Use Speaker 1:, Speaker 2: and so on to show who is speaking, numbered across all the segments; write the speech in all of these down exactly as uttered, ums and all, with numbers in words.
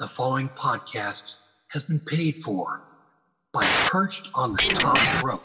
Speaker 1: The following podcast has been paid for by Perched on the Top Rope.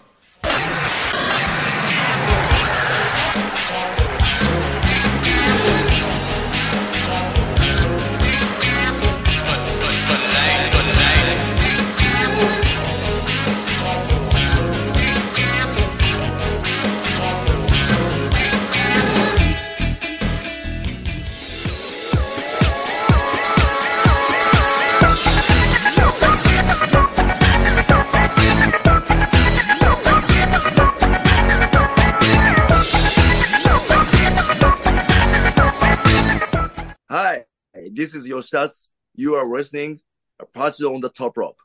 Speaker 2: Hi, this is your stats. You are listening to Perched on the Top Rope.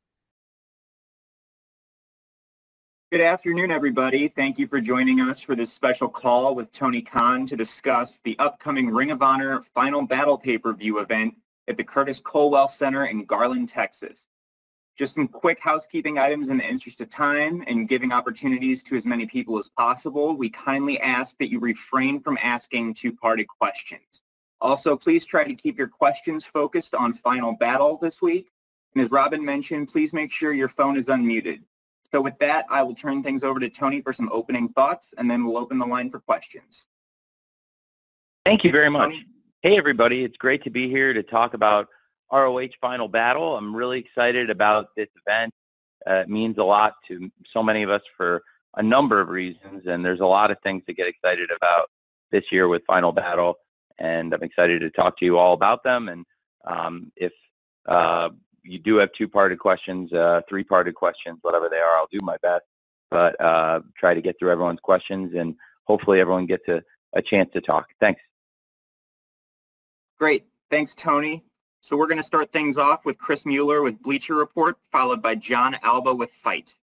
Speaker 3: Good afternoon, everybody. Thank you for joining us for this special call with Tony Khan to discuss the upcoming Ring of Honor Final Battle pay-per-view event at the Curtis Colwell Center in Garland, Texas. Just some quick housekeeping items in the interest of time and giving opportunities to as many people as possible. We kindly ask that you refrain from asking two-parted questions. Also, please try to keep your questions focused on Final Battle this week. And as Robin mentioned, please make sure your phone is unmuted. So with that, I will turn things over to Tony for some opening thoughts, and then we'll open the line for questions.
Speaker 4: Thank you very much.
Speaker 3: Tony?
Speaker 4: Hey, everybody. It's great to be here to talk about R O H Final Battle. I'm really excited about this event. Uh, it means a lot to so many of us for a number of reasons, and there's a lot of things to get excited about this year with Final Battle. And I'm excited to talk to you all about them. And um, if uh, you do have two-parted questions, uh, three-parted questions, whatever they are, I'll do my best. But uh, try to get through everyone's questions, and hopefully everyone gets a, a chance to talk. Thanks.
Speaker 3: Great. Thanks, Tony. So we're going to start things off with Chris Mueller with Bleacher Report, followed by John Alba with Fight.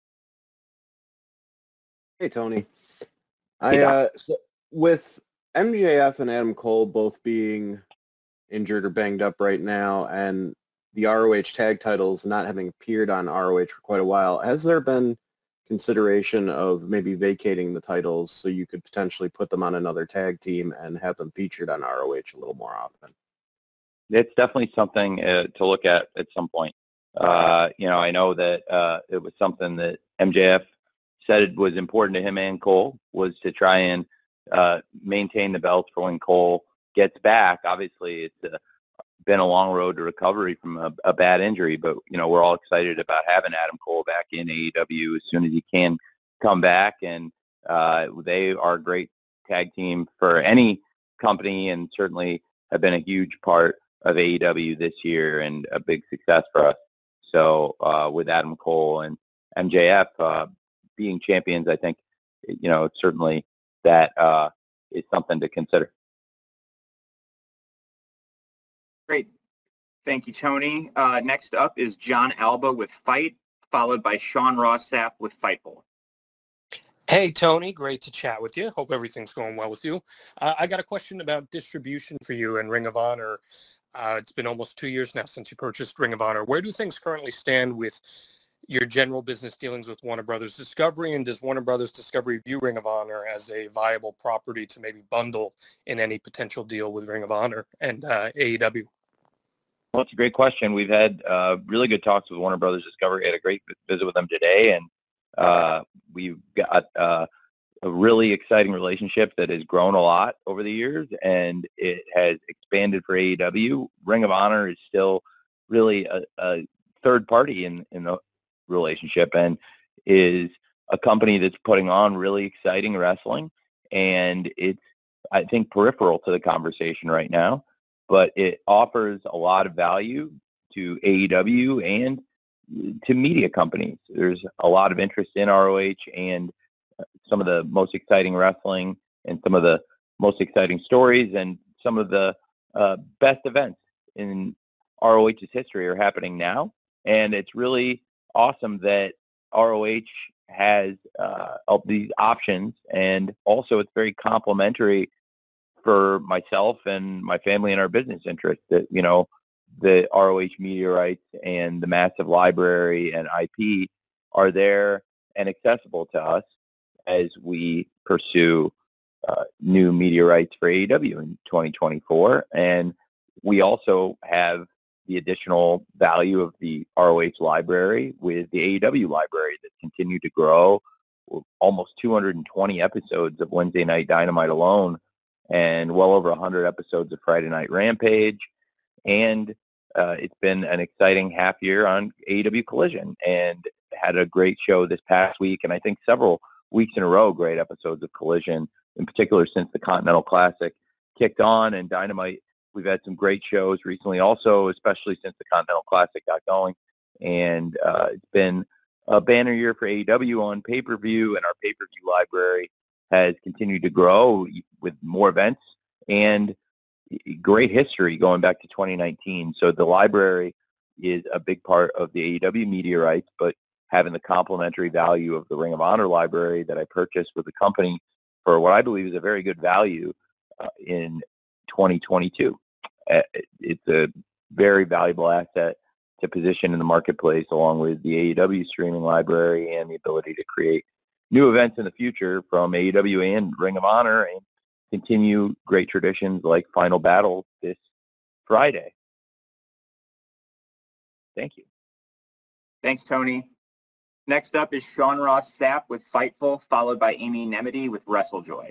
Speaker 5: Hey, Tony. I uh, so with M J F and Adam Cole both being injured or banged up right now, and the R O H tag titles not having appeared on R O H for quite a while, has there been consideration of maybe vacating the titles so you could potentially put them on another tag team and have them featured on R O H a little more often?
Speaker 4: It's definitely something uh, to look at at some point. Uh, you know, I know that uh, it was something that M J F said was important to him and Cole, was to try and uh, maintain the belts for when Cole gets back. Obviously, it's uh, been a long road to recovery from a, a bad injury, but, you know, we're all excited about having Adam Cole back in A E W as soon as he can come back. And uh, they are a great tag team for any company, and certainly have been a huge part of A E W this year and a big success for us. So uh, with Adam Cole and M J F uh, being champions, I think, you know, certainly that uh, is something to consider.
Speaker 3: Great. Thank you, Tony. Uh, next up is John Alba with Fight, followed by Sean Rossap with Fightful.
Speaker 6: Hey, Tony. Great to chat with you. Hope everything's going well with you. Uh, I got a question about distribution for you and Ring of Honor. Uh, it's been almost two years now since you purchased Ring of Honor. Where do things currently stand with your general business dealings with Warner Brothers Discovery, and does Warner Brothers Discovery view Ring of Honor as a viable property to maybe bundle in any potential deal with Ring of Honor and uh, A E W?
Speaker 4: Well, it's a great question. We've had uh, really good talks with Warner Brothers Discovery. I had a great visit with them today, and uh, we've got uh, a really exciting relationship that has grown a lot over the years, and it has expanded for A E W. Ring of Honor is still really a, a third party in, in the relationship, and is a company that's putting on really exciting wrestling, and it's, I think, peripheral to the conversation right now, but it offers a lot of value to A E W and to media companies. There's a lot of interest in R O H and some of the most exciting wrestling and some of the most exciting stories and some of the uh, best events in R O H's history are happening now, and it's really awesome that R O H has uh, all these options, and also it's very complimentary for myself and my family and our business interests that, you know, the R O H media rights and the massive library and I P are there and accessible to us as we pursue uh, new media rights for A E W in twenty twenty-four. And we also have the additional value of the R O H library with the A E W library that's continued to grow. Almost two hundred twenty episodes of Wednesday Night Dynamite alone, and well over one hundred episodes of Friday Night Rampage. And uh, it's been an exciting half year on A E W Collision, and had a great show this past week, and I think several weeks in a row, great episodes of Collision, in particular since the Continental Classic kicked on, and Dynamite. We've had some great shows recently also, especially since the Continental Classic got going, and uh, it's been a banner year for A E W on pay-per-view, and our pay-per-view library has continued to grow with more events and great history going back to twenty nineteen. So the library is a big part of the A E W media rights, but having the complementary value of the Ring of Honor library that I purchased with the company for what I believe is a very good value uh, in twenty twenty-two. Uh, it's a very valuable asset to position in the marketplace, along with the A E W streaming library and the ability to create new events in the future from A E W and Ring of Honor, and continue great traditions like Final Battle this Friday. Thank you.
Speaker 3: Thanks, Tony. Next up is Sean Ross Sapp with Fightful, followed by Amy Nemedy with WrestleJoy.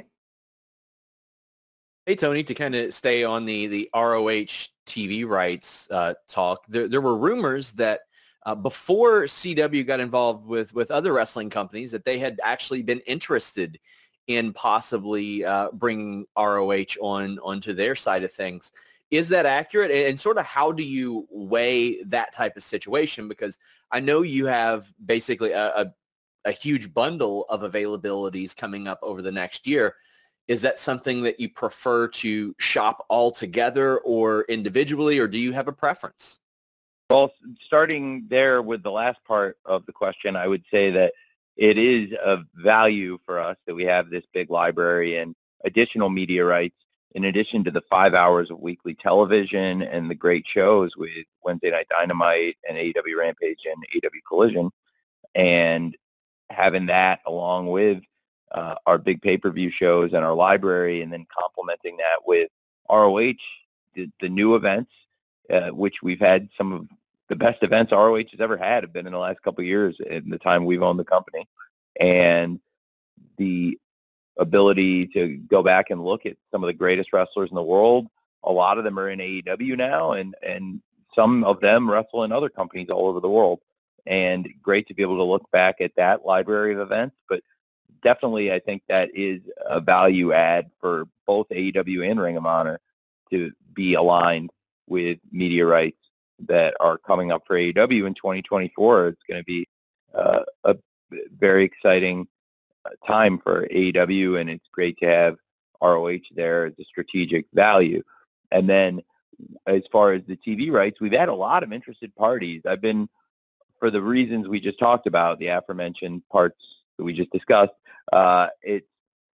Speaker 7: Hey, Tony, to kind of stay on the, the R O H T V rights uh, talk, there, there were rumors that uh, before C W got involved with, with other wrestling companies, that they had actually been interested in possibly uh, bringing R O H on onto their side of things. Is that accurate? And sort of how do you weigh that type of situation? Because I know you have basically a, a, a huge bundle of availabilities coming up over the next year. Is that something that you prefer to shop all together or individually, or do you have a preference?
Speaker 4: Well, starting there with the last part of the question, I would say that it is of value for us that we have this big library and additional media rights, in addition to the five hours of weekly television and the great shows with Wednesday Night Dynamite and A E W Rampage and A E W Collision. And having that along with uh, our big pay-per-view shows and our library, and then complementing that with R O H, the, the new events, uh, which we've had some of the best events R O H has ever had have been in the last couple of years in the time we've owned the company. And the ability to go back and look at some of the greatest wrestlers in the world. A lot of them are in A E W now, and, and some of them wrestle in other companies all over the world. And great to be able to look back at that library of events. But definitely I think that is a value add for both A E W and Ring of Honor to be aligned with media rights that are coming up for A E W in twenty twenty-four. It's going to be uh, a very exciting time for A E W, and it's great to have R O H there as a strategic value. And then as far as the T V rights, we've had a lot of interested parties. I've been, for the reasons we just talked about, the aforementioned parts that we just discussed, uh, it's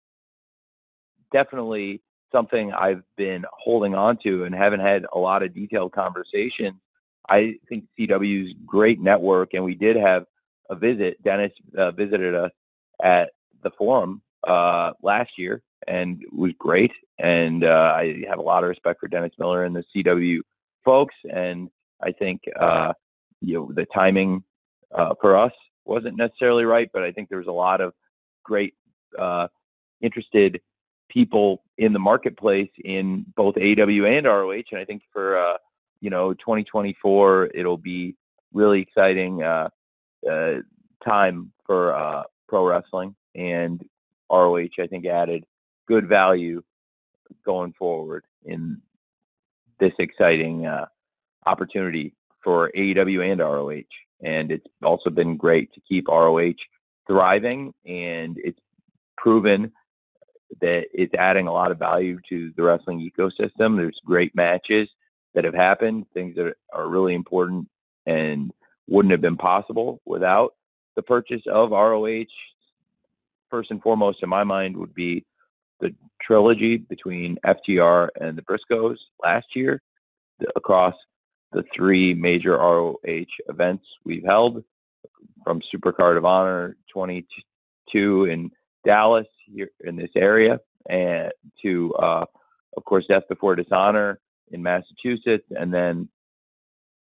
Speaker 4: definitely something I've been holding on to and haven't had a lot of detailed conversations. I think C W's great network, and we did have a visit. Dennis uh, visited us at the forum uh, last year, and it was great. And uh, I have a lot of respect for Dennis Miller and the C W folks, and I think uh, you know the timing uh, for us wasn't necessarily right, but I think there was a lot of great uh, interested people in the marketplace in both A E W and R O H, and I think for uh, you know twenty twenty-four it'll be really exciting uh, uh, time for uh, pro wrestling, and R O H I think added good value going forward in this exciting uh, opportunity for A E W and R O H. And it's also been great to keep R O H thriving, and it's proven that it's adding a lot of value to the wrestling ecosystem. There's great matches that have happened, things that are really important and wouldn't have been possible without the purchase of R O H. First and foremost, in my mind, would be the trilogy between F T R and the Briscoes last year across the three major R O H events we've held, from Supercard of Honor twenty-two in Dallas here in this area, and to, uh, of course, Death Before Dishonor in Massachusetts, and then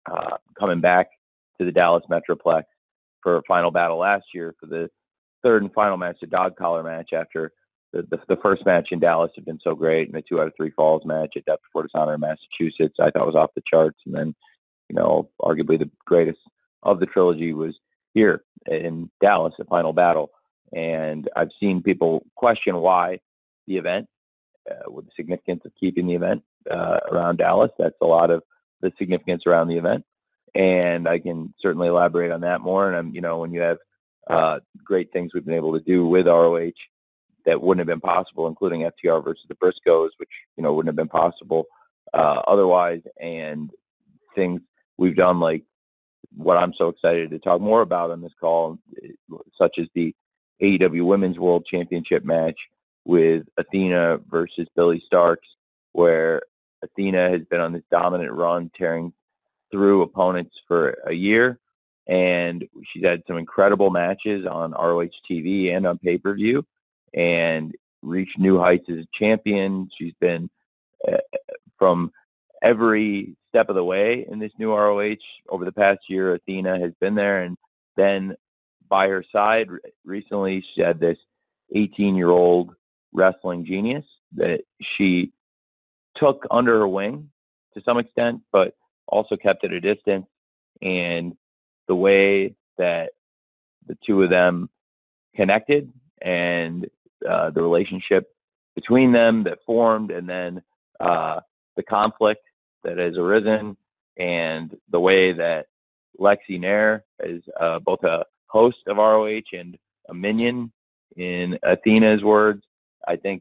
Speaker 4: uh, coming back to the Dallas Metroplex for a final battle last year for the third and final match, the dog collar match after the, the, the first match in Dallas had been so great, and the two out of three falls match at Deptford Dishonor in Massachusetts I thought was off the charts. And then, you know, arguably the greatest of the trilogy was here in Dallas, the final battle. And I've seen people question why the event, uh, with the significance of keeping the event uh, around Dallas. That's a lot of the significance around the event. And I can certainly elaborate on that more. And, I'm, you know, when you have uh, great things we've been able to do with R O H that wouldn't have been possible, including F T R versus the Briscoes, which, you know, wouldn't have been possible uh, otherwise, and things we've done like what I'm so excited to talk more about on this call, such as the A E W Women's World Championship match with Athena versus Billie Starkz, where Athena has been on this dominant run, tearing through opponents for a year, and she's had some incredible matches on R O H T V and on pay-per-view, and reached new heights as a champion. She's been uh, from every step of the way in this new R O H over the past year. Athena has been there, and then by her side recently she had this eighteen-year-old wrestling genius that she took under her wing to some extent, but also kept at a distance. And the way that the two of them connected and uh, the relationship between them that formed, and then uh, the conflict that has arisen, and the way that Lexi Nair is uh, both a host of R O H and a minion, in Athena's words, I think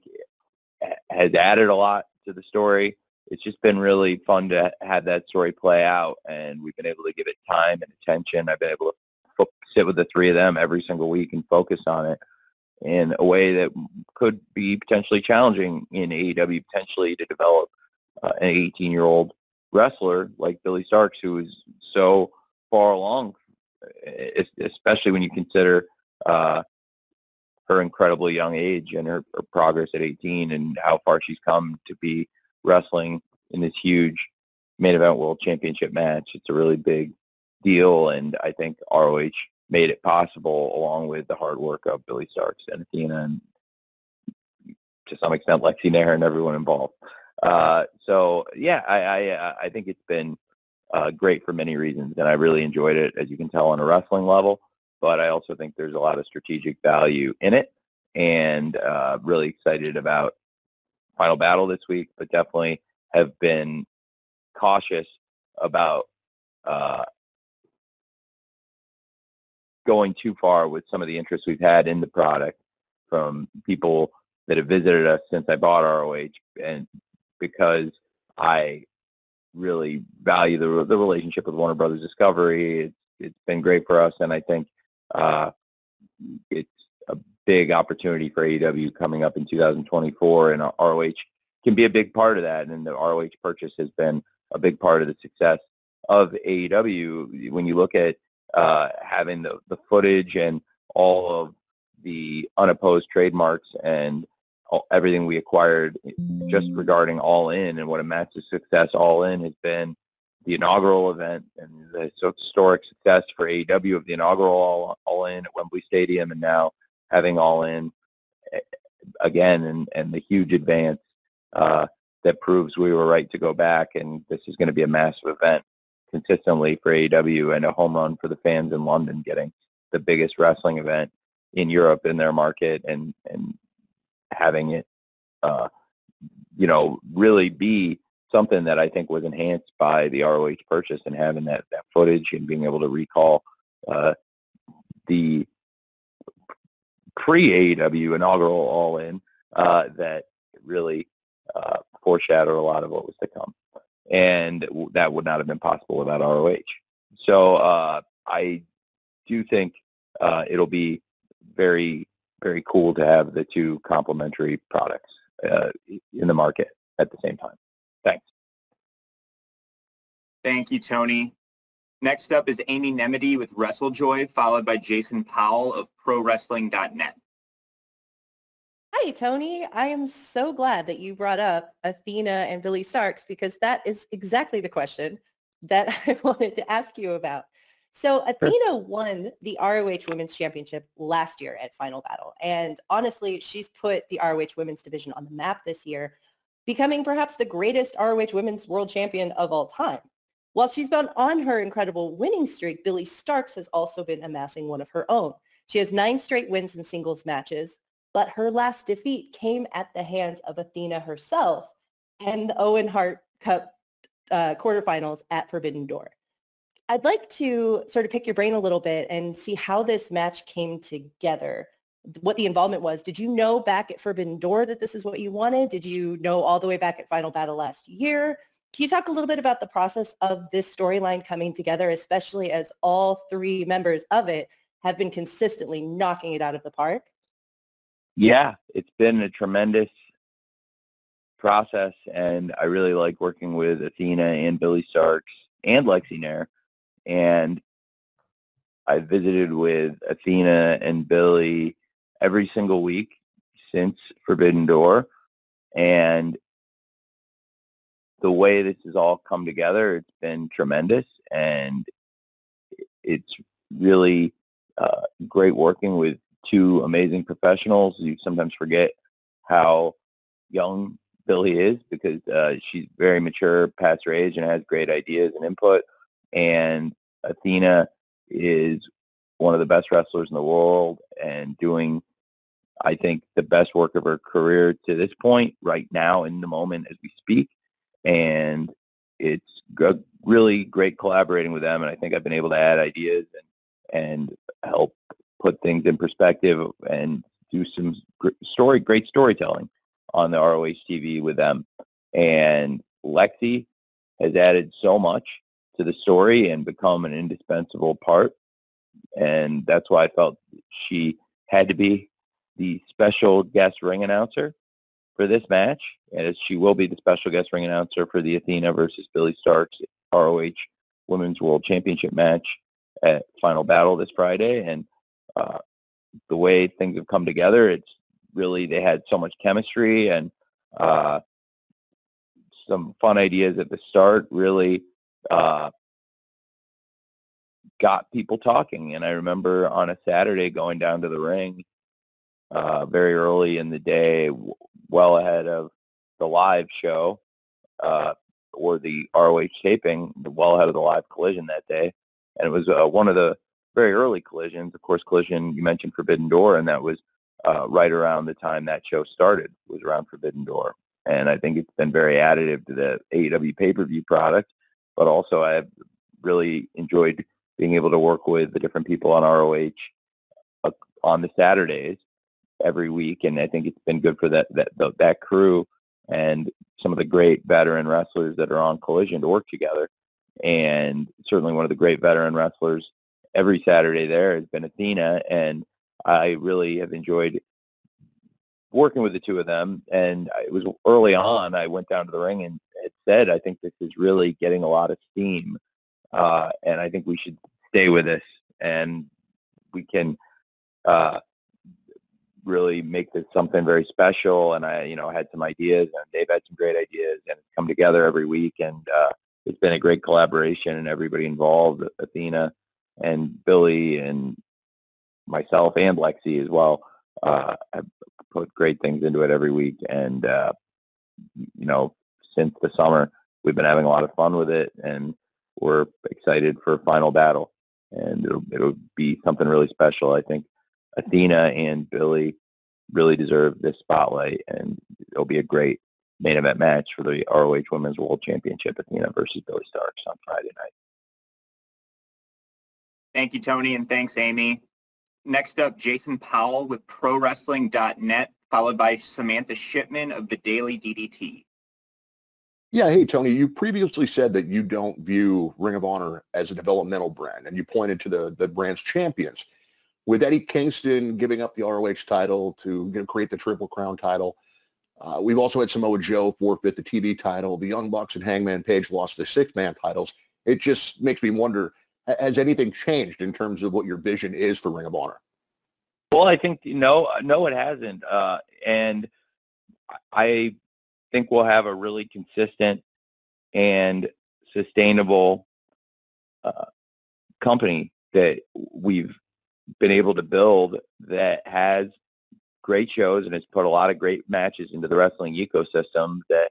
Speaker 4: has added a lot to the story. It's just been really fun to have that story play out, and we've been able to give it time and attention. I've been able to fo- sit with the three of them every single week and focus on it in a way that could be potentially challenging in A E W, potentially to develop uh, an eighteen-year-old wrestler like Billie Starkz, who is so far along, especially when you consider uh, her incredibly young age and her, her progress at eighteen, and how far she's come to be wrestling in this huge main event world championship match. It's a really big deal, and I think R O H made it possible, along with the hard work of Billie Starkz and Athena, and to some extent Lexi Nair and everyone involved. Uh, so yeah, I, I I think it's been uh, great for many reasons, and I really enjoyed it, as you can tell, on a wrestling level. But I also think there's a lot of strategic value in it, and uh, really excited about Final Battle this week, but definitely have been cautious about uh, going too far with some of the interest we've had in the product from people that have visited us since I bought R O H, and because I really value the the relationship with Warner Brothers Discovery. It's it's been great for us, and I think uh, it's a big opportunity for A E W coming up in two thousand twenty-four, and R O H can be a big part of that. And the R O H purchase has been a big part of the success of A E W. When you look at uh, having the, the footage and all of the unopposed trademarks and all, everything we acquired just regarding All In, and what a massive success All In has been, the inaugural event, and the historic success for A E W of the inaugural All, all In at Wembley Stadium, and now having All In again, and, and the huge advance uh, that proves we were right to go back, and this is going to be a massive event consistently for A E W, and a home run for the fans in London, getting the biggest wrestling event in Europe in their market, and, and having it, uh, you know, really be something that I think was enhanced by the R O H purchase, and having that, that footage and being able to recall uh, the pre-A E W inaugural All In uh, that really uh, foreshadowed a lot of what was to come. And that would not have been possible without R O H. So uh, I do think uh, it'll be very, very cool to have the two complementary products uh, in the market at the same time. Thanks.
Speaker 3: Thank you, Tony. Next up is Amy Nemedy with WrestleJoy, followed by Jason Powell of Pro Wrestling dot net.
Speaker 8: Hi, Tony. I am so glad that you brought up Athena and Billie Starkz, because that is exactly the question that I wanted to ask you about. So Athena won the R O H Women's Championship last year at Final Battle. And honestly, she's put the R O H Women's division on the map this year, becoming perhaps the greatest R O H Women's World Champion of all time. While she's been on her incredible winning streak, Billie Starkz has also been amassing one of her own. She has nine straight wins in singles matches, but her last defeat came at the hands of Athena herself and the Owen Hart Cup uh, quarterfinals at Forbidden Door. I'd like to sort of pick your brain a little bit and see how this match came together, what the involvement was. Did you know back at Forbidden Door that this is what you wanted? Did you know all the way back at Final Battle last year? Can you talk a little bit about the process of this storyline coming together, especially as all three members of it have been consistently knocking it out of the park?
Speaker 4: Yeah, it's been a tremendous process, and I really like working with Athena and Billie Starkz and Lexi Nair. And I visited with Athena and Billie every single week since Forbidden Door. And the way this has all come together, it's been tremendous. And it's really uh, great working with two amazing professionals. You sometimes forget how young Billie is because uh, she's very mature past her age and has great ideas and input. And Athena is one of the best wrestlers in the world and doing, I think, the best work of her career to this point right now in the moment as we speak. And it's g- really great collaborating with them. And I think I've been able to add ideas and, and help put things in perspective and do some gr- story, great storytelling on the R O H T V with them. And Lexi has added so much to the story and become an indispensable part. And that's why I felt she had to be the special guest ring announcer for this match, as she will be the special guest ring announcer for the Athena versus Billie Starkz R O H Women's World Championship match at Final Battle this Friday. And uh, the way things have come together, it's really, they had so much chemistry and uh, some fun ideas at the start, really uh, got people talking. And I remember on a Saturday going down to the ring uh, very early in the day, w- well ahead of the live show uh, or the R O H taping, well ahead of the live collision that day. And it was uh, one of the very early collisions. Of course, collision, you mentioned Forbidden Door, and that was uh, right around the time that show started, was around Forbidden Door. And I think it's been very additive to the A E W pay-per-view product, but also I've really enjoyed being able to work with the different people on R O H uh, on the Saturdays every week, and I think it's been good for that that that crew and some of the great veteran wrestlers that are on Collision to work together. And certainly one of the great veteran wrestlers every Saturday there has been Athena, and I really have enjoyed working with the two of them. And it was early on, I went down to the ring and had said, I think this is really getting a lot of steam, uh, and I think we should stay with this, and we can uh, really make this something very special. And I, you know, had some ideas, and they've had some great ideas, and it's come together every week. And uh, it's been a great collaboration, and everybody involved, Athena and Billie and myself and Lexi as well, uh, have put great things into it every week. And, uh, you know, since the summer, we've been having a lot of fun with it, and we're excited for Final Battle. And it'll, it'll be something really special. I think Athena and Billie really deserve this spotlight, and it'll be a great main event match for the R O H Women's World Championship, Athena versus Billie Starkz on Friday night.
Speaker 3: Thank you, Tony, and thanks, Amy. Next up, Jason Powell with Pro Wrestling dot net, followed by Samantha Shipman of the Daily D D T.
Speaker 9: Yeah, hey, Tony, you previously said that you don't view Ring of Honor as a developmental brand, and you pointed to the, the brand's champions. With Eddie Kingston giving up the R O H title to, you know, create the Triple Crown title, uh, we've also had Samoa Joe forfeit the T V title. The Young Bucks and Hangman Page lost the six-man titles. It just makes me wonder, has anything changed in terms of what your vision is for Ring of Honor?
Speaker 4: Well, I think, no, no, it hasn't. Uh, and I think we'll have a really consistent and sustainable uh, company that we've been able to build that has great shows and has put a lot of great matches into the wrestling ecosystem that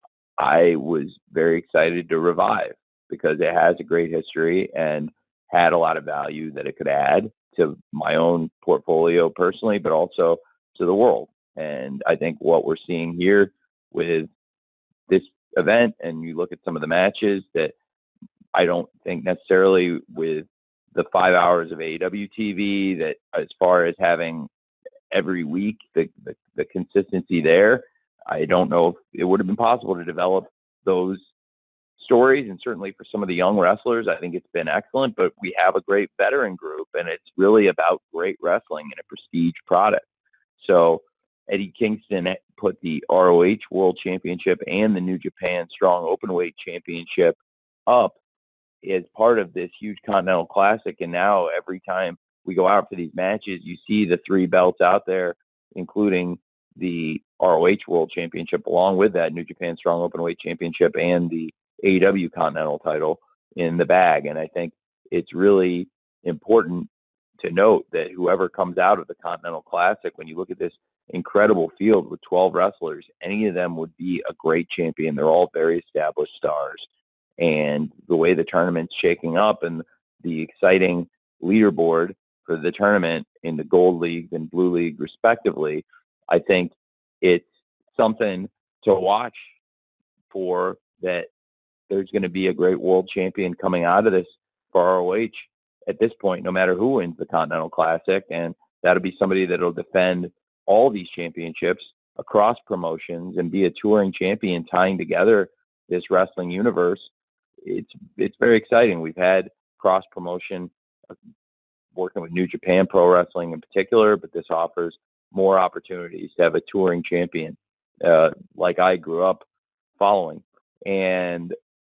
Speaker 4: I was very excited to revive because it has a great history and had a lot of value that it could add to my own portfolio personally, but also to the world. And I think what we're seeing here with this event, and you look at some of the matches that I don't think necessarily with the five hours of A E W T V that as far as having every week the, the, the consistency there, I don't know if it would have been possible to develop those stories. And certainly for some of the young wrestlers, I think it's been excellent, but we have a great veteran group and it's really about great wrestling and a prestige product. So Eddie Kingston put the R O H World Championship and the New Japan Strong Openweight Championship up as part of this huge Continental Classic. And now every time we go out for these matches, you see the three belts out there, including the R O H World Championship, along with that New Japan Strong Openweight Championship and the A E W Continental title in the bag. And I think it's really important to note that whoever comes out of the Continental Classic, when you look at this incredible field with twelve wrestlers, any of them would be a great champion. They're all very established stars. And the way the tournament's shaking up and the exciting leaderboard for the tournament in the Gold League and Blue League respectively, I think it's something to watch for, that there's going to be a great world champion coming out of this for R O H at this point, no matter who wins the Continental Classic. And that'll be somebody that'll defend all these championships across promotions and be a touring champion tying together this wrestling universe. It's it's very exciting. We've had cross promotion uh, working with New Japan Pro Wrestling in particular, but this offers more opportunities to have a touring champion uh, like I grew up following. And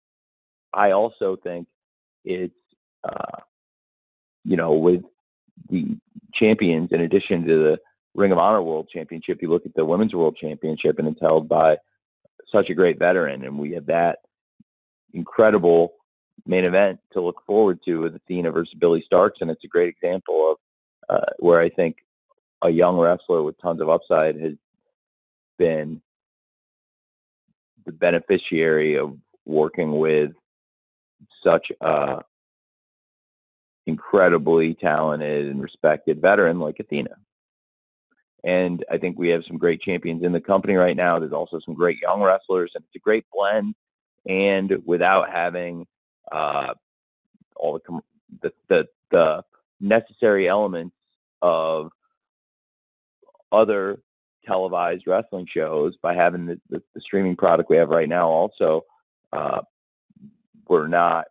Speaker 4: I also think it's, uh, you know, with the champions, in addition to the Ring of Honor World Championship, you look at the Women's World Championship, and it's held by such a great veteran. And we have that incredible main event to look forward to with Athena versus Billy Starks. And it's a great example of uh, where I think a young wrestler with tons of upside has been the beneficiary of working with such a incredibly talented and respected veteran like Athena. And I think we have some great champions in the company right now. There's also some great young wrestlers, and it's a great blend. And without having uh, all the, the the the necessary elements of other televised wrestling shows, by having the, the, the streaming product we have right now, also uh, we're not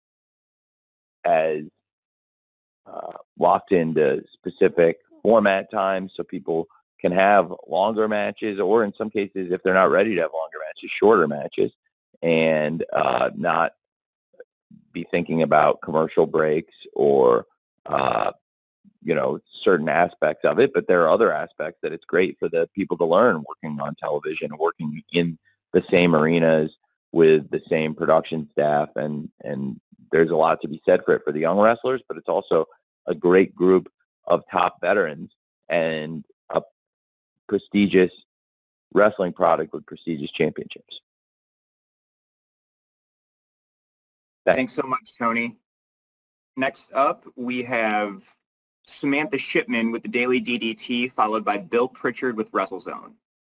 Speaker 4: as uh, locked into specific format times, so people can have longer matches, or in some cases, if they're not ready to have longer matches, shorter matches, and uh, not be thinking about commercial breaks or uh, you know, certain aspects of it. But there are other aspects that it's great for the people to learn working on television, working in the same arenas with the same production staff, and and there's a lot to be said for it for the young wrestlers, but it's also a great group of top veterans and a prestigious wrestling product with prestigious championships.
Speaker 3: Thanks so much, Tony. Next up, we have Samantha Shipman with the Daily D D T, followed by Bill Pritchard with WrestleZone.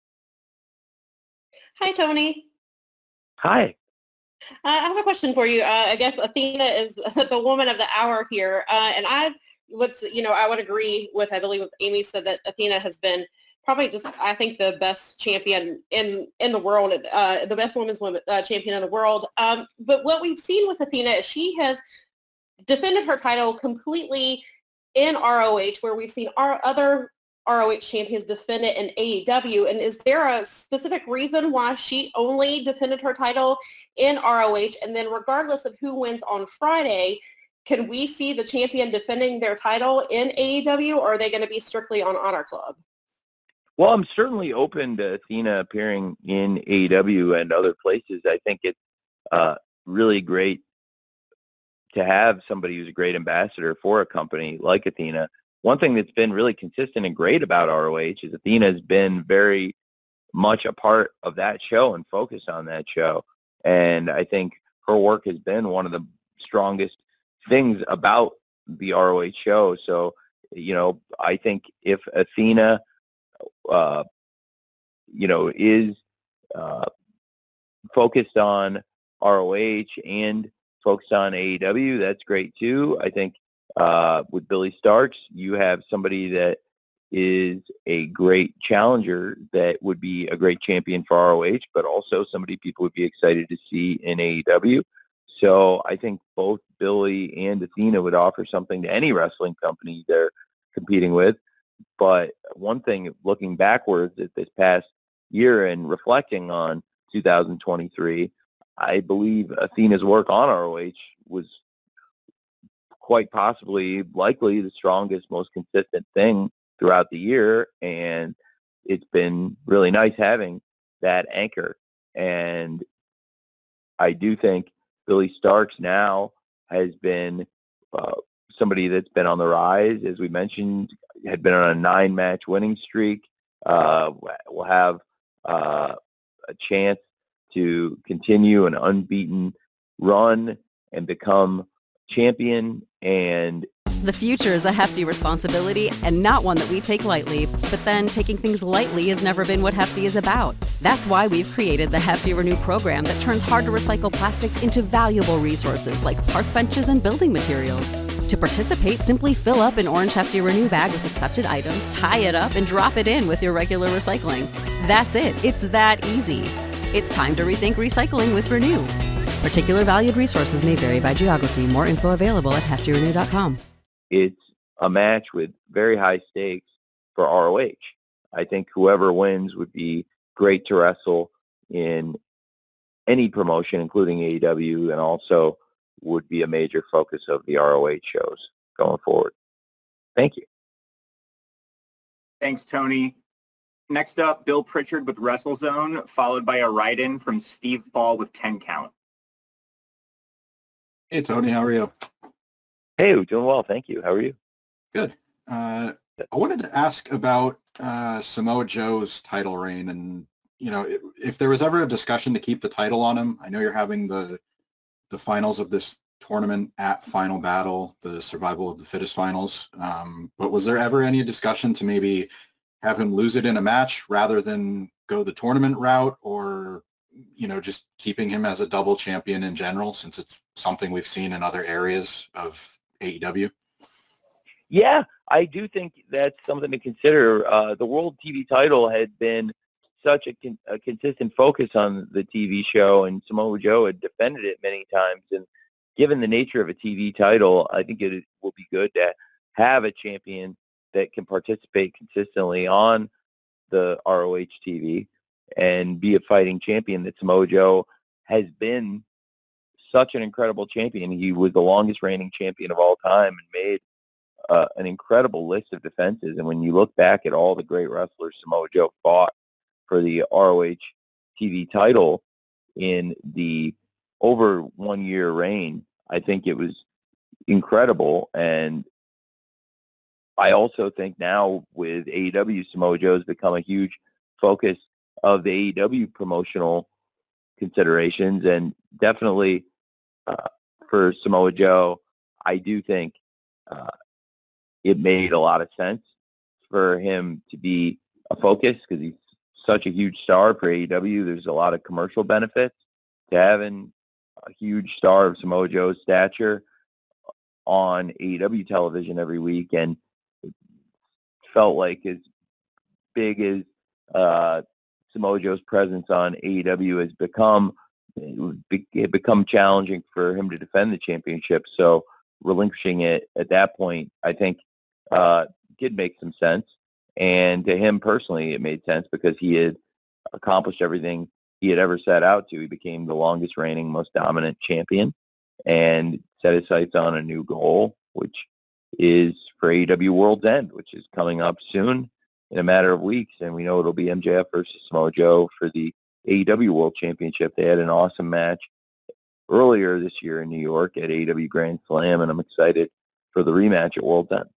Speaker 10: Hi, Tony.
Speaker 4: Hi.
Speaker 10: Uh, I have a question for you. Uh, I guess Athena is the woman of the hour here, uh, and I would, you know, I would agree with, I believe Amy said that Athena has been probably just, I think, the best champion in in the world, uh, the best women's women, uh, champion in the world. Um, but what we've seen with Athena is she has defended her title completely in R O H, where we've seen our other R O H champions defend it in A E W. And is there a specific reason why she only defended her title in R O H? And then regardless of who wins on Friday, can we see the champion defending their title in A E W, or are they going to be strictly on Honor Club?
Speaker 4: Well, I'm certainly open to Athena appearing in A E W and other places. I think it's uh, really great to have somebody who's a great ambassador for a company like Athena. One thing that's been really consistent and great about R O H is Athena has been very much a part of that show and focused on that show. And I think her work has been one of the strongest things about the R O H show. So, you know, I think if Athena, uh, you know, is uh, focused on R O H and focused on A E W, that's great too. I think uh, with Billy Starks, you have somebody that is a great challenger that would be a great champion for R O H, but also somebody people would be excited to see in A E W. So I think both Billy and Athena would offer something to any wrestling company they're competing with. But one thing, looking backwards at this past year and reflecting on two thousand twenty-three, I believe Athena's work on R O H was quite possibly, likely, the strongest, most consistent thing throughout the year, and it's been really nice having that anchor. And I do think Billy Starks now has been uh, somebody that's been on the rise, as we mentioned, had been on a nine-match winning streak, uh, will have uh, a chance to continue an unbeaten run and become champion. And
Speaker 11: the future is a hefty responsibility and not one that we take lightly. But then taking things lightly has never been what Hefty is about. That's why we've created the Hefty Renew program that turns hard-to-recycle plastics into valuable resources like park benches and building materials. To participate, simply fill up an orange Hefty Renew bag with accepted items, tie it up, and drop it in with your regular recycling. That's it. It's that easy. It's time to rethink recycling with Renew. Particular valued resources may vary by geography. More info available at hefty renew dot com.
Speaker 4: It's a match with very high stakes for R O H. I think whoever wins would be great to wrestle in any promotion, including A E W, and also would be a major focus of the R O H shows going forward. Thank you.
Speaker 3: Thanks, Tony. Next up, Bill Pritchard with WrestleZone, followed by a write-in from Steve Fall with ten count.
Speaker 12: Hey, Tony, how are you?
Speaker 4: Hey, doing well, thank you. How are you?
Speaker 12: Good. Uh, I wanted to ask about uh, Samoa Joe's title reign, and you know, if, if there was ever a discussion to keep the title on him. I know you're having the the finals of this tournament at Final Battle, the Survival of the Fittest finals. Um, but was there ever any discussion to maybe have him lose it in a match rather than go the tournament route, or you know, just keeping him as a double champion in general, since it's something we've seen in other areas of A E W?
Speaker 4: Yeah, I do think that's something to consider. Uh, the World T V title had been such a, con- a consistent focus on the T V show, and Samoa Joe had defended it many times. And given the nature of a T V title, I think it will be good to have a champion that can participate consistently on the R O H T V and be a fighting champion. That Samoa Joe has been such an incredible champion. He was the longest reigning champion of all time and made uh, an incredible list of defenses. And when you look back at all the great wrestlers Samoa Joe fought for the R O H T V title in the over one year reign, I think it was incredible. And I also think now with A E W, Samoa Joe has become a huge focus of the A E W promotional considerations. And definitely uh, for Samoa Joe, I do think uh, it made a lot of sense for him to be a focus because he's such a huge star for A E W. There's a lot of commercial benefits to having a huge star of Samoa Joe's stature on A E W television every week. And it felt like as big as uh, Samoa Joe's presence on A E W has become, it had become challenging for him to defend the championship. So relinquishing it at that point, I think, uh, did make some sense. And to him personally, it made sense because he had accomplished everything he had ever set out to. He became the longest reigning, most dominant champion and set his sights on a new goal, which is for A E W World's End, which is coming up soon in a matter of weeks. And we know it'll be M J F versus Samoa Joe for the A E W World Championship. They had an awesome match earlier this year in New York at A E W Grand Slam, and I'm excited for the rematch at World's End.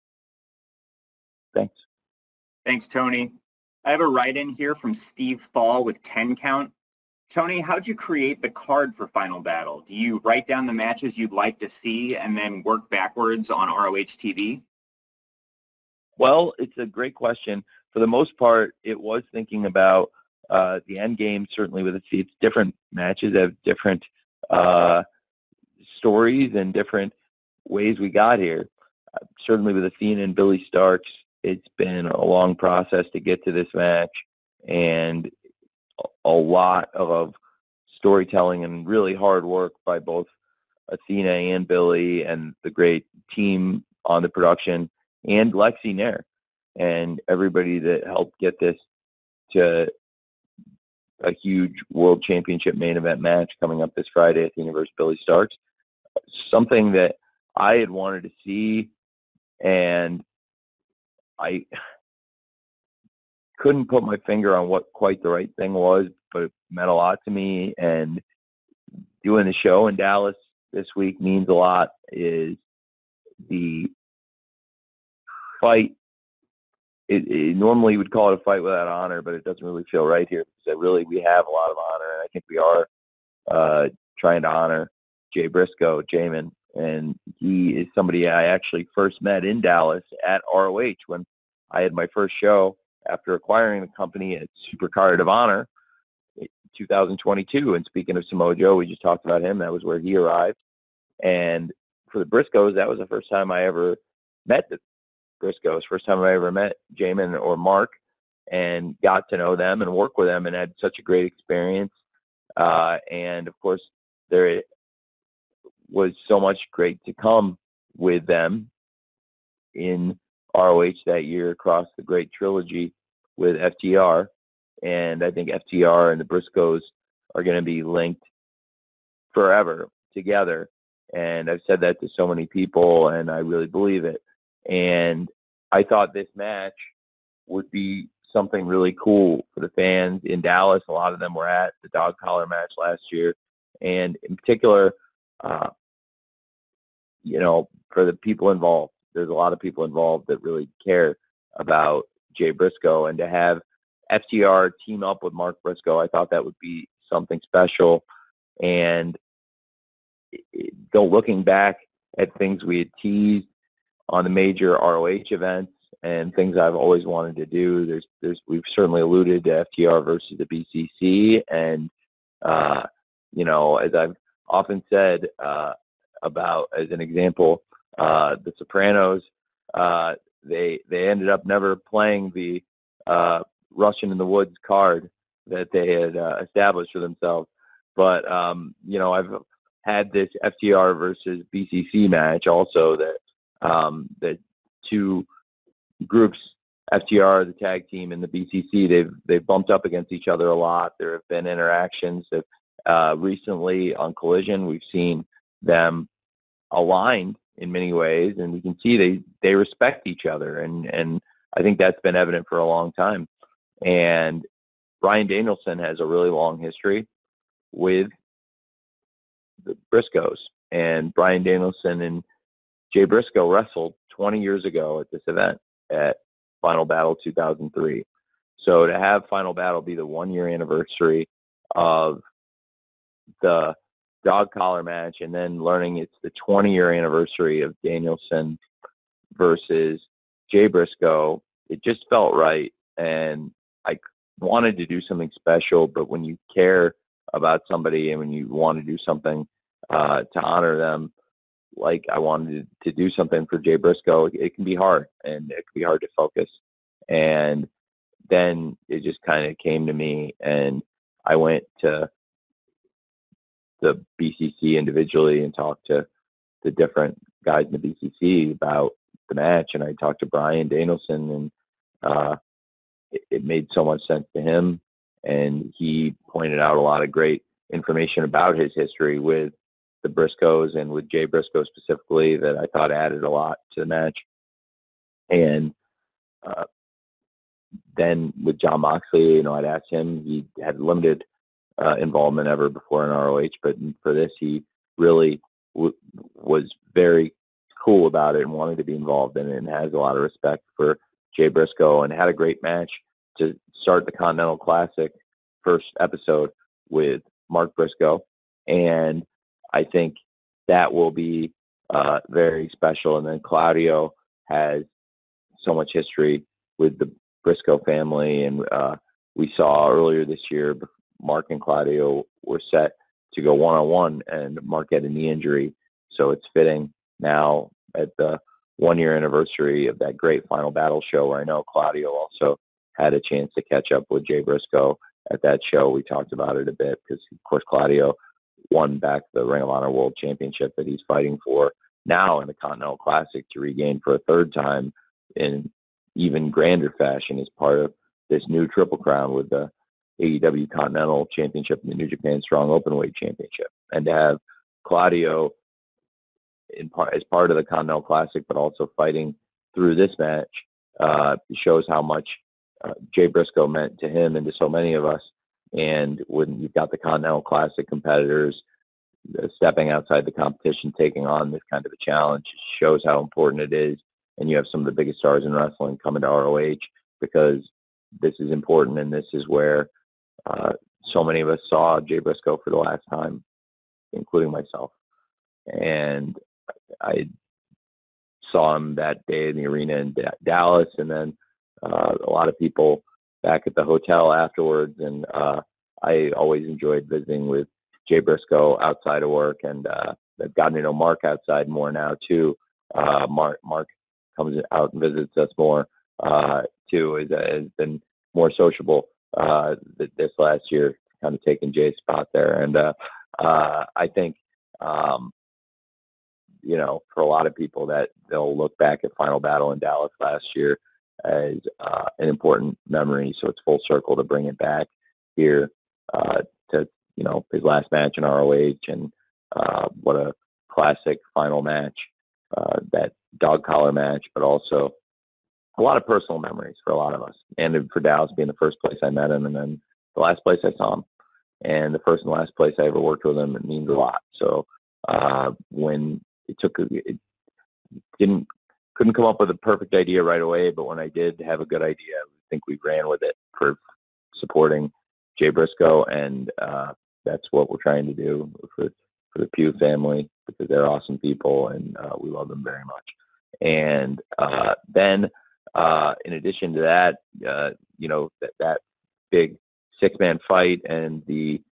Speaker 4: Thanks.
Speaker 3: Thanks, Tony. I have a write-in here from Steve Fall with ten count. Tony, how'd you create the card for Final Battle? Do you write down the matches you'd like to see and then work backwards on R O H T V?
Speaker 4: Well, it's a great question. For the most part, it was thinking about uh, the end game, certainly with it's different matches have different uh, stories and different ways we got here. Uh, certainly with Athena and Billy Starks, it's been a long process to get to this match, and a lot of storytelling and really hard work by both Athena and Billy and the great team on the production and Lexi Nair and everybody that helped get this to a huge world championship main event match coming up this Friday at the Universe Billy Starks. Something that I had wanted to see, and I couldn't put my finger on what quite the right thing was, but it meant a lot to me. And doing the show in Dallas this week means a lot. Is the fight, it, it normally would call it a fight without honor, but it doesn't really feel right here because really we have a lot of honor, and I think we are uh, trying to honor Jay Briscoe, Jamin, and he is somebody I actually first met in Dallas at R O H when I had my first show after acquiring the company at Supercard of Honor in two thousand twenty-two. And speaking of Samoa Joe, we just talked about him. That was where he arrived. And for the Briscoes, that was the first time I ever met the Briscoes, first time I ever met Jamin or Mark, and got to know them and work with them and had such a great experience. Uh, and, of course, there was so much great to come with them in R O H that year across the great trilogy with F T R. And I think F T R and the Briscoes are going to be linked forever together. And I've said that to so many people, and I really believe it. And I thought this match would be something really cool for the fans in Dallas. A lot of them were at the dog collar match last year. And in particular, uh, you know, for the people involved, there's a lot of people involved that really care about Jay Briscoe. And to have F T R team up with Mark Briscoe, I thought that would be something special. And go looking back at things we had teased on the major R O H events and things I've always wanted to do. There's, there's, we've certainly alluded to F T R versus the B C C, and uh, you know, as I've often said uh, about, as an example, uh, the Sopranos, uh, they they ended up never playing the uh, Russian in the Woods card that they had uh, established for themselves. But um, you know, I've had this F T R versus B C C match also that um, that two groups, F T R, the tag team, and the B C C, they've they've bumped up against each other a lot. There have been interactions that uh, recently on Collision we've seen them aligned in many ways, and we can see they they respect each other, and and I think that's been evident for a long time. And Bryan Danielson has a really long history with the Briscoes, and Bryan Danielson and Jay Briscoe wrestled twenty years ago at this event at Final Battle two thousand three. So to have Final Battle be the one-year anniversary of the dog collar match, and then learning it's the twenty-year anniversary of Danielson versus Jay Briscoe, it just felt right. And I wanted to do something special, but when you care about somebody and when you want to do something uh, to honor them, like I wanted to do something for Jay Briscoe, it can be hard, and it can be hard to focus. And then it just kind of came to me, and I went to the B C C individually and talked to the different guys in the B C C about the match, and I talked to Bryan Danielson, and uh, it, it made so much sense to him, and he pointed out a lot of great information about his history with the Briscoes and with Jay Briscoe specifically that I thought added a lot to the match. And uh, then with Jon Moxley, you know, I'd asked him, he had limited uh, involvement ever before in R O H, but for this, he really w- was very cool about it and wanted to be involved in it, and has a lot of respect for Jay Briscoe, and had a great match to start the Continental Classic first episode with Mark Briscoe. And I think that will be uh, very special. And then Claudio has so much history with the Briscoe family, and uh, we saw earlier this year Mark and Claudio were set to go one-on-one, and Mark had a knee injury, so it's fitting now at the one-year anniversary of that great Final Battle show, where I know Claudio also had a chance to catch up with Jay Briscoe at that show. We talked about it a bit because, of course, Claudio won back the Ring of Honor World Championship that he's fighting for now in the Continental Classic to regain for a third time in even grander fashion as part of this new Triple Crown with the A E W Continental Championship and the New Japan Strong Openweight Championship. And to have Claudio in part, as part of the Continental Classic, but also fighting through this match, uh, shows how much uh, Jay Briscoe meant to him and to so many of us. And when you've got the Continental Classic competitors uh, stepping outside the competition, taking on this kind of a challenge, shows how important it is. And you have some of the biggest stars in wrestling coming to R O H because this is important, and this is where uh, so many of us saw Jay Briscoe for the last time, including myself. And I saw him that day in the arena in D- Dallas, and then uh, a lot of people back at the hotel afterwards. And uh, I always enjoyed visiting with Jay Briscoe outside of work, and uh, I've gotten to know Mark outside more now too. Uh, Mark Mark comes out and visits us more uh, too. Has, has been more sociable uh, this last year, kind of taking Jay's spot there. And uh, uh, I think, um, you know, for a lot of people, that they'll look back at Final Battle in Dallas last year as uh, an important memory. So it's full circle to bring it back here uh, to, you know, his last match in R O H, and uh, what a classic final match, uh, that dog collar match, but also a lot of personal memories for a lot of us. And for Dallas being the first place I met him, and then the last place I saw him, and the first and last place I ever worked with him, it means a lot. So uh, when it took, it didn't, couldn't come up with a perfect idea right away, but when I did have a good idea, I think we ran with it for supporting Jay Briscoe, and uh, that's what we're trying to do for, for the Pugh family, because they're awesome people, and uh, we love them very much. And uh, then, uh, in addition to that, uh, you know, that, that big six-man fight and the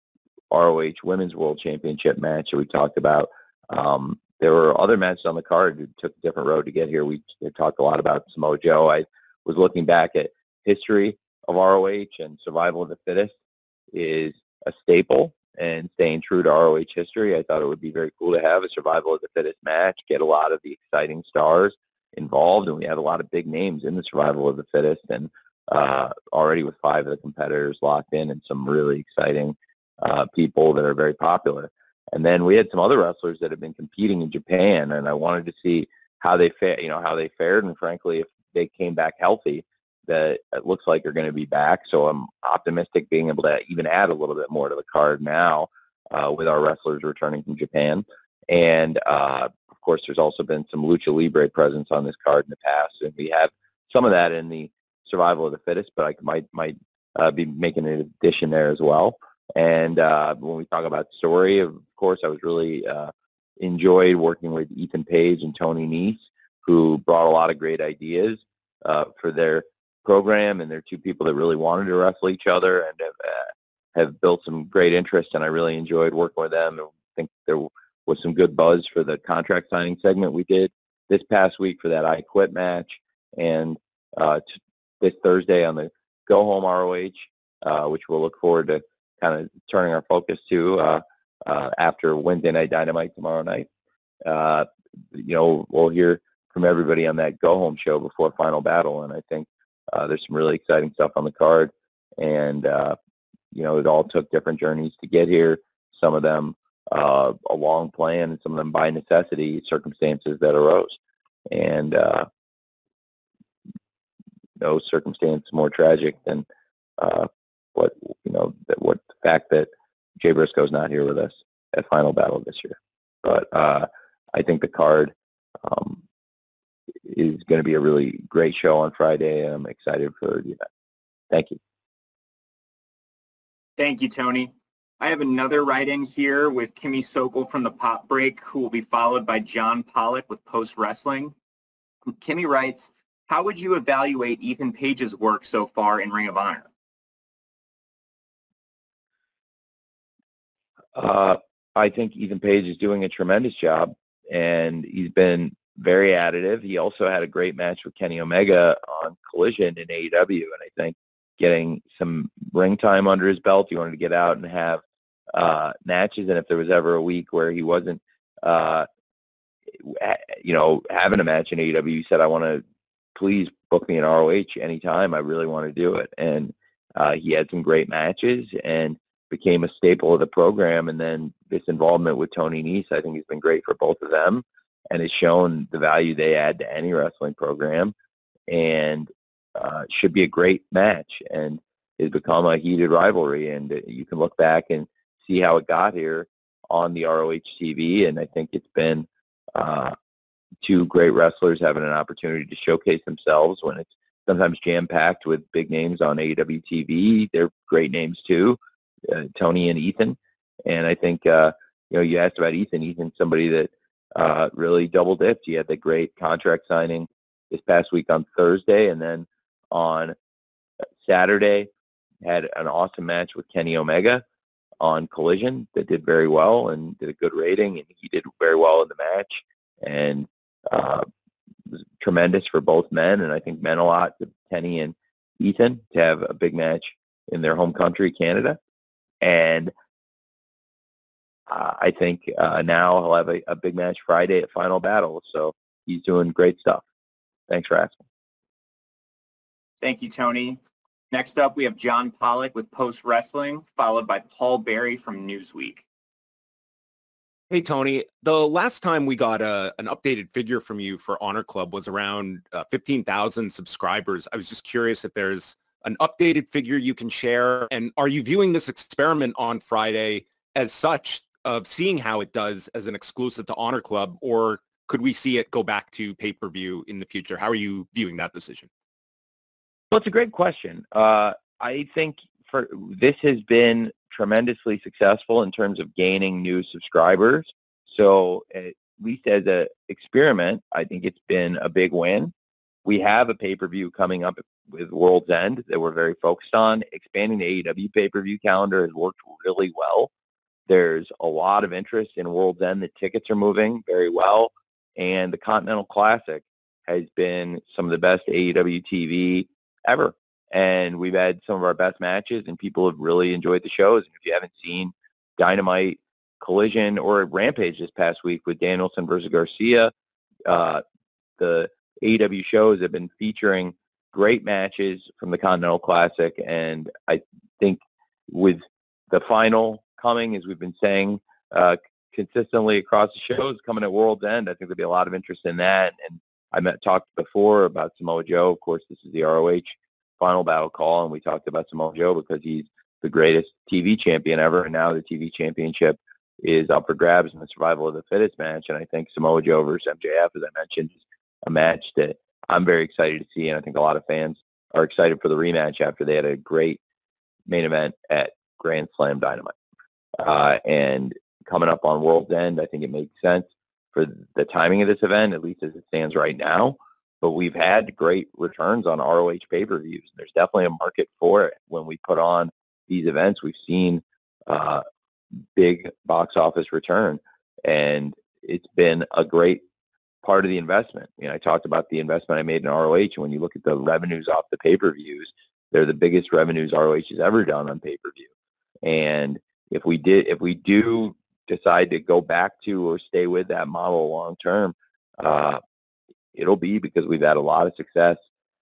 Speaker 4: R O H Women's World Championship match that we talked about, um, there were other matches on the card who took a different road to get here. We talked a lot about Samoa Joe. I was looking back at history of R O H, and Survival of the Fittest is a staple, and staying true to R O H history, I thought it would be very cool to have a Survival of the Fittest match, get a lot of the exciting stars involved, and we had a lot of big names in the Survival of the Fittest, and uh, already with five of the competitors locked in, and some really exciting uh, people that are very popular. And then we had some other wrestlers that have been competing in Japan, and I wanted to see how they fa- you know, how they fared, and frankly, if they came back healthy, that it looks like they're going to be back. So I'm optimistic being able to even add a little bit more to the card now uh, with our wrestlers returning from Japan. And, uh, of course, there's also been some Lucha Libre presence on this card in the past, and we have some of that in the Survival of the Fittest, but I might, might uh, be making an addition there as well. And uh, when we talk about story, of course, I was really uh, enjoyed working with Ethan Page and Tony Nese, who brought a lot of great ideas uh, for their program, and they're two people that really wanted to wrestle each other and have, uh, have built some great interest, and I really enjoyed working with them. I think there was some good buzz for the contract signing segment we did this past week for that I Quit match, and uh, t- this Thursday on the Go Home R O H, uh, which we'll look forward to kind of turning our focus to uh, uh, after Wednesday Night Dynamite tomorrow night. Uh, you know, we'll hear from everybody on that Go Home show before Final Battle, and I think uh, there's some really exciting stuff on the card. And, uh, you know, it all took different journeys to get here, some of them uh, a long plan, and some of them by necessity, circumstances that arose. And uh, no circumstance more tragic than uh, what you know that what the fact that Jay Briscoe's not here with us at Final Battle this year. But uh, I think the card um, is going to be a really great show on Friday. I'm excited for the event. Thank you.
Speaker 3: Thank you, Tony. I have another write-in here with Kimmy Sokol from the Pop Break, who will be followed by John Pollock with Post Wrestling. Kimmy writes, how would you evaluate Ethan Page's work so far in Ring of Honor?
Speaker 4: Uh, I think Ethan Page is doing a tremendous job, and he's been very additive. He also had a great match with Kenny Omega on Collision in A E W, and I think getting some ring time under his belt, he wanted to get out and have uh, matches, and if there was ever a week where he wasn't, uh, you know, having a match in A E W, he said, I want to please book me in R O H anytime. I really want to do it. And uh, he had some great matches and became a staple of the program. And then this involvement with Tony Nese, I think, has been great for both of them and has shown the value they add to any wrestling program, and uh, should be a great match and has become a heated rivalry. And you can look back and see how it got here on the R O H T V, and I think it's been uh, two great wrestlers having an opportunity to showcase themselves when it's sometimes jam-packed with big names on A E W T V. They're great names too, uh, Tony and Ethan. And I think, uh, you know, you asked about Ethan. Ethan's somebody that uh, really double-dipped. He had the great contract signing this past week on Thursday, and then on Saturday had an awesome match with Kenny Omega on Collision that did very well and did a good rating, and he did very well in the match. And uh, it was tremendous for both men, and I think meant a lot to Kenny and Ethan to have a big match in their home country, Canada. And uh, I think uh, now he'll have a, a big match Friday at Final Battle, so he's doing great stuff. Thanks for asking.
Speaker 3: Thank you, Tony. Next up, we have John Pollock with Post Wrestling, followed by Paul Berry from Newsweek.
Speaker 13: Hey, Tony. The last time we got a, an updated figure from you for Honor Club was around uh, fifteen thousand subscribers. I was just curious if there's an updated figure you can share. And are you viewing this experiment on Friday as such of seeing how it does as an exclusive to Honor Club, or could we see it go back to pay-per-view in the future? How are you viewing that decision?
Speaker 4: Well, it's a great question. Uh, I think for this has been tremendously successful in terms of gaining new subscribers. So at least as an experiment, I think it's been a big win. We have a pay-per-view coming up with World's End that we're very focused on. Expanding the A E W pay-per-view calendar has worked really well. There's a lot of interest in World's End. The tickets are moving very well. And the Continental Classic has been some of the best A E W T V ever. And we've had some of our best matches, and people have really enjoyed the shows. And if you haven't seen Dynamite, Collision, or Rampage this past week with Danielson versus Garcia, uh, the A E W shows have been featuring great matches from the Continental Classic. And I think with the final coming, as we've been saying, uh, consistently across the shows coming at World's End, I think there'll be a lot of interest in that. And I met, talked before about Samoa Joe. Of course, this is the R O H Final Battle call, and we talked about Samoa Joe because he's the greatest T V champion ever, and now the T V championship is up for grabs in the survival of the fittest match. And I think Samoa Joe versus M J F, as I mentioned, is a match that I'm very excited to see, and I think a lot of fans are excited for the rematch after they had a great main event at Grand Slam Dynamite. Uh, and coming up on World's End, I think it makes sense for the timing of this event, at least as it stands right now. But we've had great returns on R O H pay-per-views. There's definitely a market for it. When we put on these events, we've seen uh, big box office return, and it's been a great part of the investment. You know, I talked about the investment I made in R O H, and when you look at the revenues off the pay-per-views, they're the biggest revenues R O H has ever done on pay-per-view. And if we did, if we do decide to go back to or stay with that model long term, uh, it'll be because we've had a lot of success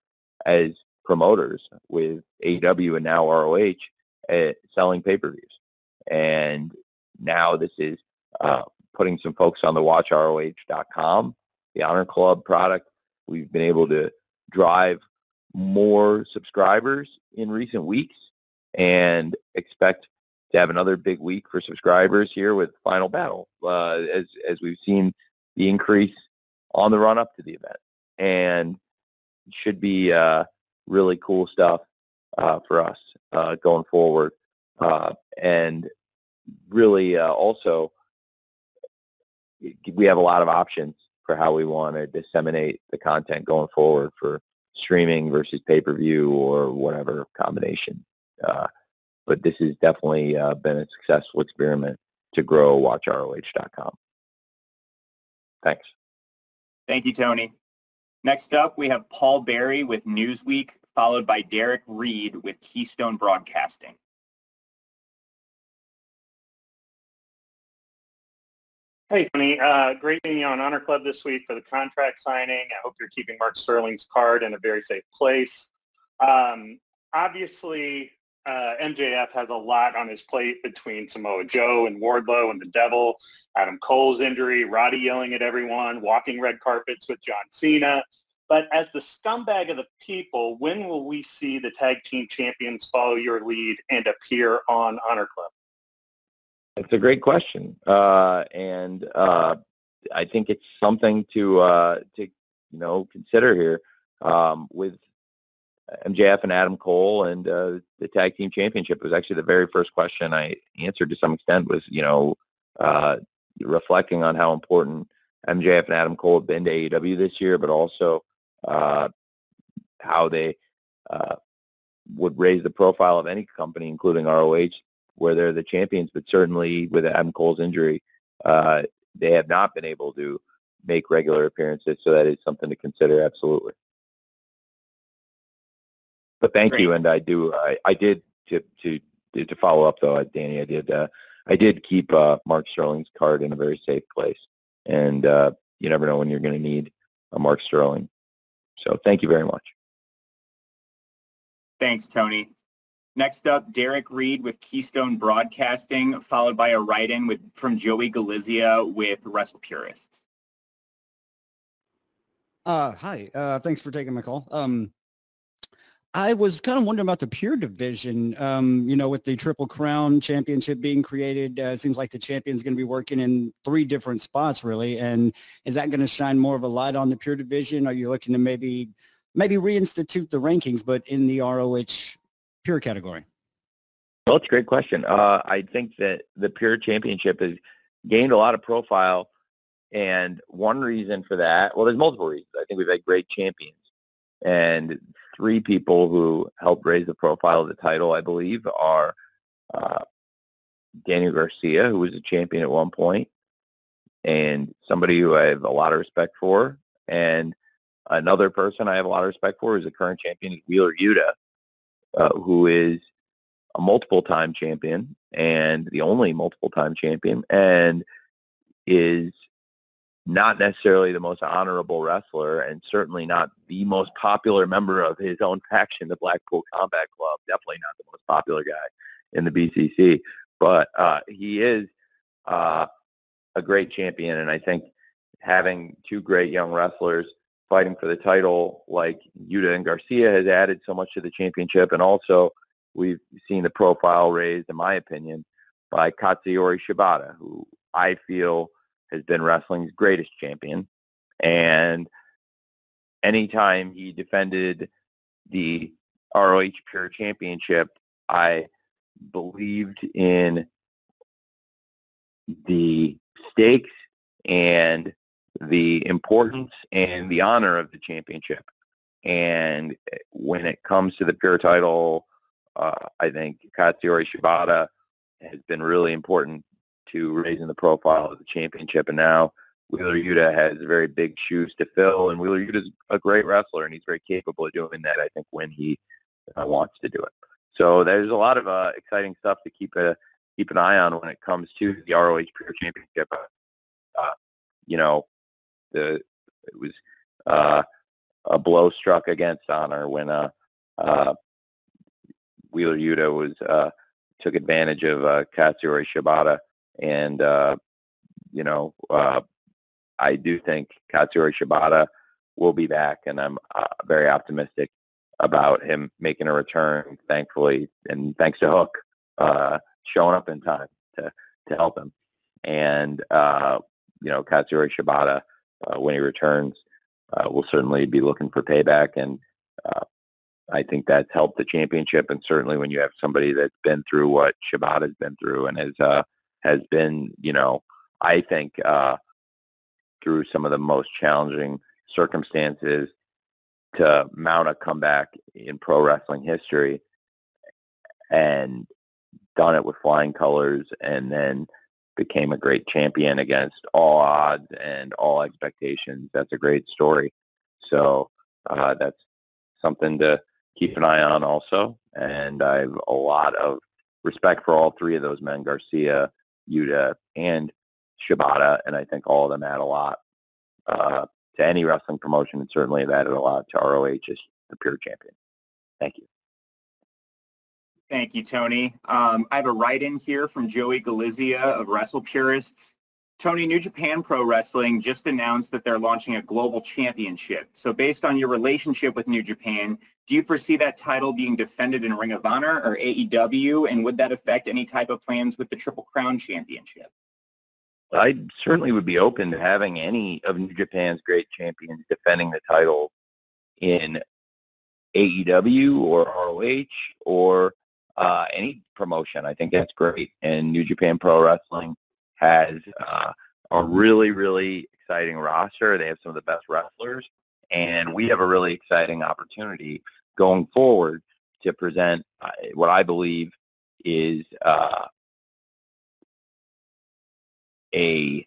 Speaker 4: as promoters with A E W and now R O H at selling pay-per-views. And now this is uh, putting some folks on the watch R O H dot com, the Honor Club product. We've been able to drive more subscribers in recent weeks and expect to have another big week for subscribers here with Final Battle, uh, as as we've seen the increase on the run up to the event, and it should be uh, really cool stuff uh, for us uh, going forward, uh, and really uh, also we have a lot of options for how we want to disseminate the content going forward for streaming versus pay-per-view or whatever combination. Uh, but this has definitely uh, been a successful experiment to grow watch R O H dot com. Thanks.
Speaker 3: Thank you, Tony. Next up, we have Paul Berry with Newsweek, followed by Derek Reed with Keystone Broadcasting.
Speaker 14: Hey, Tony. Uh, great being on Honor Club this week for the contract signing. I hope you're keeping Mark Sterling's card in a very safe place. Um, obviously, uh, M J F has a lot on his plate between Samoa Joe and Wardlow and the Devil, Adam Cole's injury, Roddy yelling at everyone, walking red carpets with John Cena. But as the scumbag of the people, when will we see the tag team champions follow your lead and appear on Honor Club?
Speaker 4: It's a great question, uh, and uh, I think it's something to uh, to you know consider here um, with M J F and Adam Cole and uh, the tag team championship. It was actually the very first question I answered to some extent. Was you know uh, reflecting on how important M J F and Adam Cole have been to A E W this year, but also uh, how they uh, would raise the profile of any company, including R O H, where they're the champions. But certainly with Adam Cole's injury, uh, they have not been able to make regular appearances, so that is something to consider, absolutely. But thank
Speaker 3: Great.
Speaker 4: you, and I do, I, I did, to, to to follow up though, Danny, I did, uh, I did keep uh, Mark Sterling's card in a very safe place, and uh, you never know when you're going to need a Mark Sterling. So thank you very much.
Speaker 3: Thanks, Tony. Next up, Derek Reed with Keystone Broadcasting, followed by a write-in with from Joey Galizia with Wrestle Purists.
Speaker 15: Uh, hi, uh, thanks for taking my call. Um, I was kind of wondering about the Pure division. Um, you know, with the Triple Crown Championship being created, uh, it seems like the champion's going to be working in three different spots, really. And is that going to shine more of a light on the Pure division? Are you looking to maybe maybe reinstitute the rankings, but in the R O H Pure category?
Speaker 4: Well, it's a great question. Uh, I think that the Pure Championship has gained a lot of profile, and one reason for that, well, there's multiple reasons. I think we've had great champions, and three people who helped raise the profile of the title, I believe, are uh, Daniel Garcia, who was a champion at one point, and somebody who I have a lot of respect for, and another person I have a lot of respect for is the current champion, is Wheeler Yuta, uh, who is a multiple-time champion and the only multiple-time champion, and is not necessarily the most honorable wrestler, and certainly not the most popular member of his own faction, the Blackpool Combat Club. Definitely not the most popular guy in the B C C, but uh, he is uh, a great champion, and I think having two great young wrestlers fighting for the title like Yuta and Garcia has added so much to the championship, and also we've seen the profile raised, in my opinion, by Katsuyori Shibata, who I feel has been wrestling's greatest champion. And anytime he defended the R O H Pure Championship, I believed in the stakes and the importance and the honor of the championship. And when it comes to the Pure title, uh, I think Katsuyori Shibata has been really important to raising the profile of the championship. And now Wheeler Yuta has very big shoes to fill, and Wheeler Yuta is a great wrestler, and he's very capable of doing that, I think, when he uh, wants to do it. So there's a lot of uh, exciting stuff to keep a keep an eye on when it comes to the R O H Pure Championship. Uh, you know, the it was uh, a blow struck against Honor when uh, uh, Wheeler Yuta was uh, took advantage of uh, Katsuyori Shibata, and uh, you know, uh, I do think Katsuyori Shibata will be back, and I'm uh, very optimistic about him making a return, thankfully, and thanks to Hook uh, showing up in time to, to help him. And, uh, you know, Katsuyori Shibata, uh, when he returns, uh, will certainly be looking for payback. And uh, I think that's helped the championship. And certainly when you have somebody that's been through what Shibata's been through and has, uh, has been, you know, I think uh, through some of the most challenging circumstances to mount a comeback in pro wrestling history and done it with flying colors and then became a great champion against all odds and all expectations. That's a great story. So uh, that's something to keep an eye on also. And I have a lot of respect for all three of those men, Garcia, Yuta, and Shibata, and I think all of them add a lot uh, to any wrestling promotion, and certainly have added a lot to R O H as the pure champion. Thank you.
Speaker 3: Thank you, Tony. Um, I have a write-in here from Joey Galizia of Wrestle Purists. Tony, New Japan Pro Wrestling just announced that they're launching a global championship. So based on your relationship with New Japan, do you foresee that title being defended in Ring of Honor or A E W? And would that affect any type of plans with the Triple Crown Championship?
Speaker 4: I certainly would be open to having any of New Japan's great champions defending the title in A E W or R O H or uh, any promotion. I think that's great. And New Japan Pro Wrestling has uh, a really, really exciting roster. They have some of the best wrestlers. And we have a really exciting opportunity going forward to present uh, what I believe is uh, a,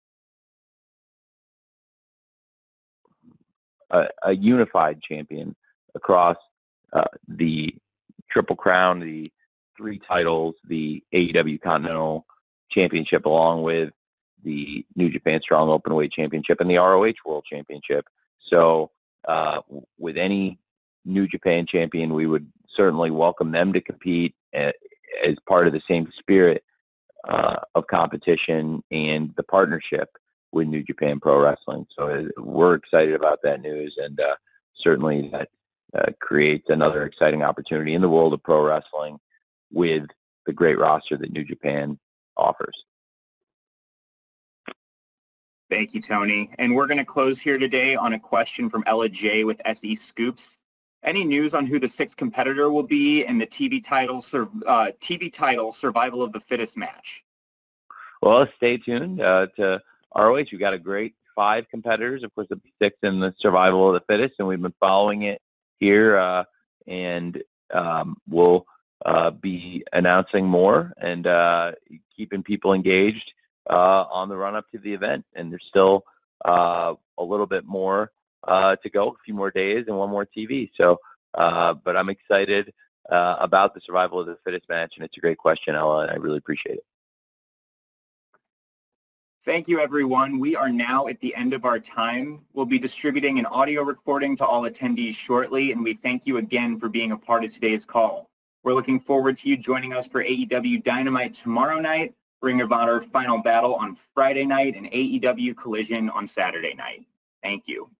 Speaker 4: a a unified champion across uh, the Triple Crown, the three titles, the A E W Continental Championship, along with the New Japan Strong Openweight Championship and the R O H World Championship. So uh, with any New Japan champion, we would certainly welcome them to compete as part of the same spirit uh, of competition and the partnership with New Japan Pro Wrestling. So we're excited about that news, and uh, certainly that uh, creates another exciting opportunity in the world of pro wrestling with the great roster that New Japan offers.
Speaker 3: Thank you, Tony. And we're going to close here today on a question from Ella J with S E Scoops. Any news on who the sixth competitor will be in the T V title, uh, T V title Survival of the Fittest match?
Speaker 4: Well, stay tuned uh, to R O H. We've got a great five competitors. Of course, the six in the Survival of the Fittest, and we've been following it here, uh, and um, we'll uh, be announcing more and uh, keeping people engaged uh, on the run-up to the event. And there's still uh, a little bit more uh, to go, a few more days and one more T V. So, uh, but I'm excited uh, about the Survival of the Fittest match, and it's a great question, Ella, and I really appreciate it.
Speaker 3: Thank you, everyone. We are now at the end of our time. We'll be distributing an audio recording to all attendees shortly, and we thank you again for being a part of today's call. We're looking forward to you joining us for A E W Dynamite tomorrow night, Ring of Honor Final Battle on Friday night, and A E W Collision on Saturday night. Thank you.